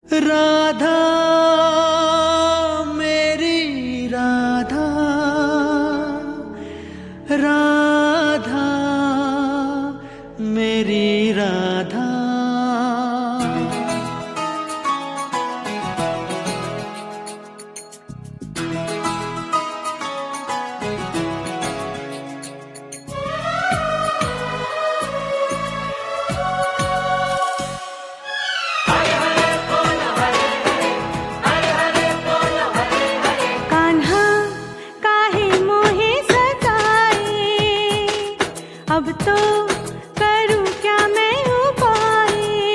राधा मेरी राधा, राधा मेरी राधा। अब तो करूं क्या मैं उपाय,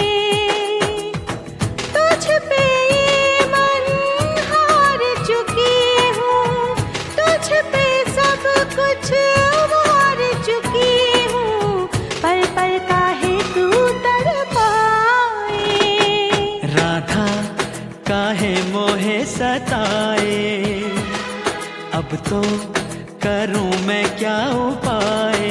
तुझ पे ये मन हार चुकी हूँ, तुझ पे सब कुछ वार चुकी हूँ, पल पल काहे तू तड़पाए। राधा काहे मोहे सताए, अब तो करूं मैं क्या उपाय।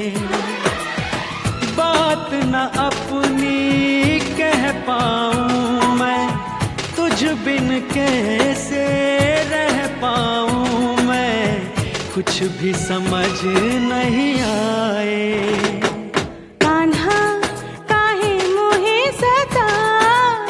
बात न अपनी कह पाऊं मैं, तुझ बिन कैसे रह पाऊं मैं, कुछ भी समझ नहीं आए। कान्हा काहे मोहे सताए।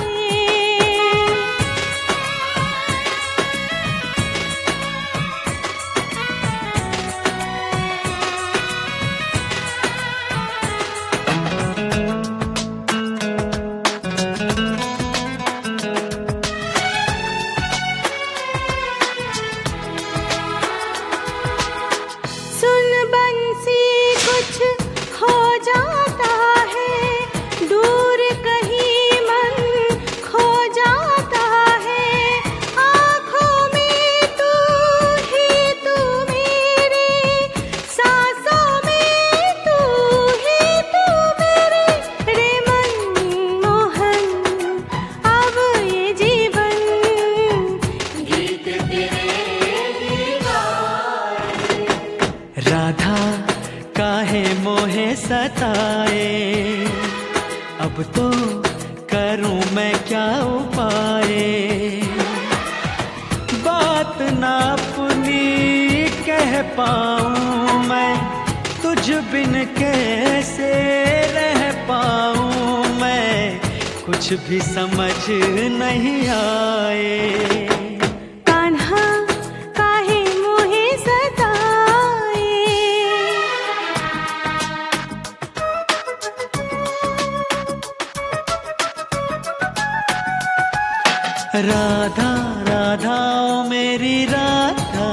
सुन बंसी कुछ हो जाता है, दूर कहीं मन खो जाता है, आँखों में तू ही तू मेरे, सांसों में तू ही तू मेरे, रे मनमोहन अब ये जीवन गीत तेरे ही गाए। राधा काहे मोहे सताए, अब तो करूं मैं क्या उपाय। बात ना अपनी कह पाऊं मैं, तुझ बिन कैसे रह पाऊं मैं, कुछ भी समझ नहीं आए। कान्हा काहे मोहे सताए। राधा राधा ओ मेरी राधा,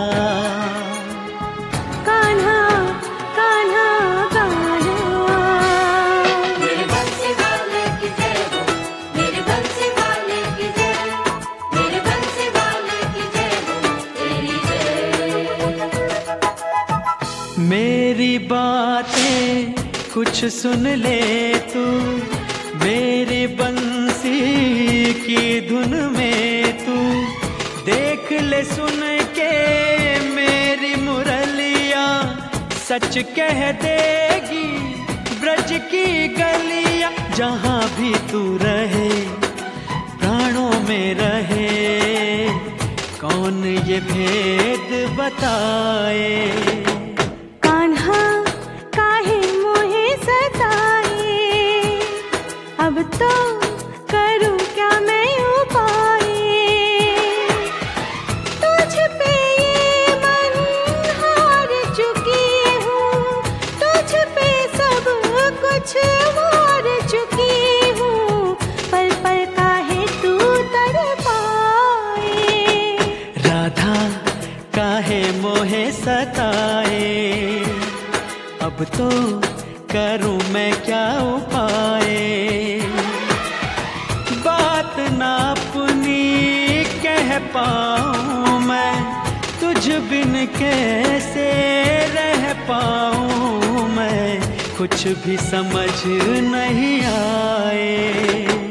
कान्हा कान्हा कान्हा। मेरे बंसी वाले की जय हो, मेरे बंसी वाले की जय, मेरे बंसी वाले की जय हो, तेरी जय। मेरी बातें कुछ सुन ले तू, मेरी बंसी की धुन में तू देख ले सुन के मेरी मुरलिया, सच कह देगी ब्रज की गलियां। जहाँ भी तू रहे प्राणों में रहे, कौन ये भेद बताए। कान्हा काहे मोहे सताए, अब तो करूं क्या मैं उपाय। तुझ पे ये मन हार चुकी हूँ, तुझ पे सब कुछ वार चुकी हूँ, पल पल काहे तू तड़पाए। राधा काहे मोहे सताए, अब तो करूं मैं क्या उपाय। बात ना अपनी कह पाऊं मैं, तुझ बिन कैसे रह पाऊं मैं, कुछ भी समझ नहीं आए।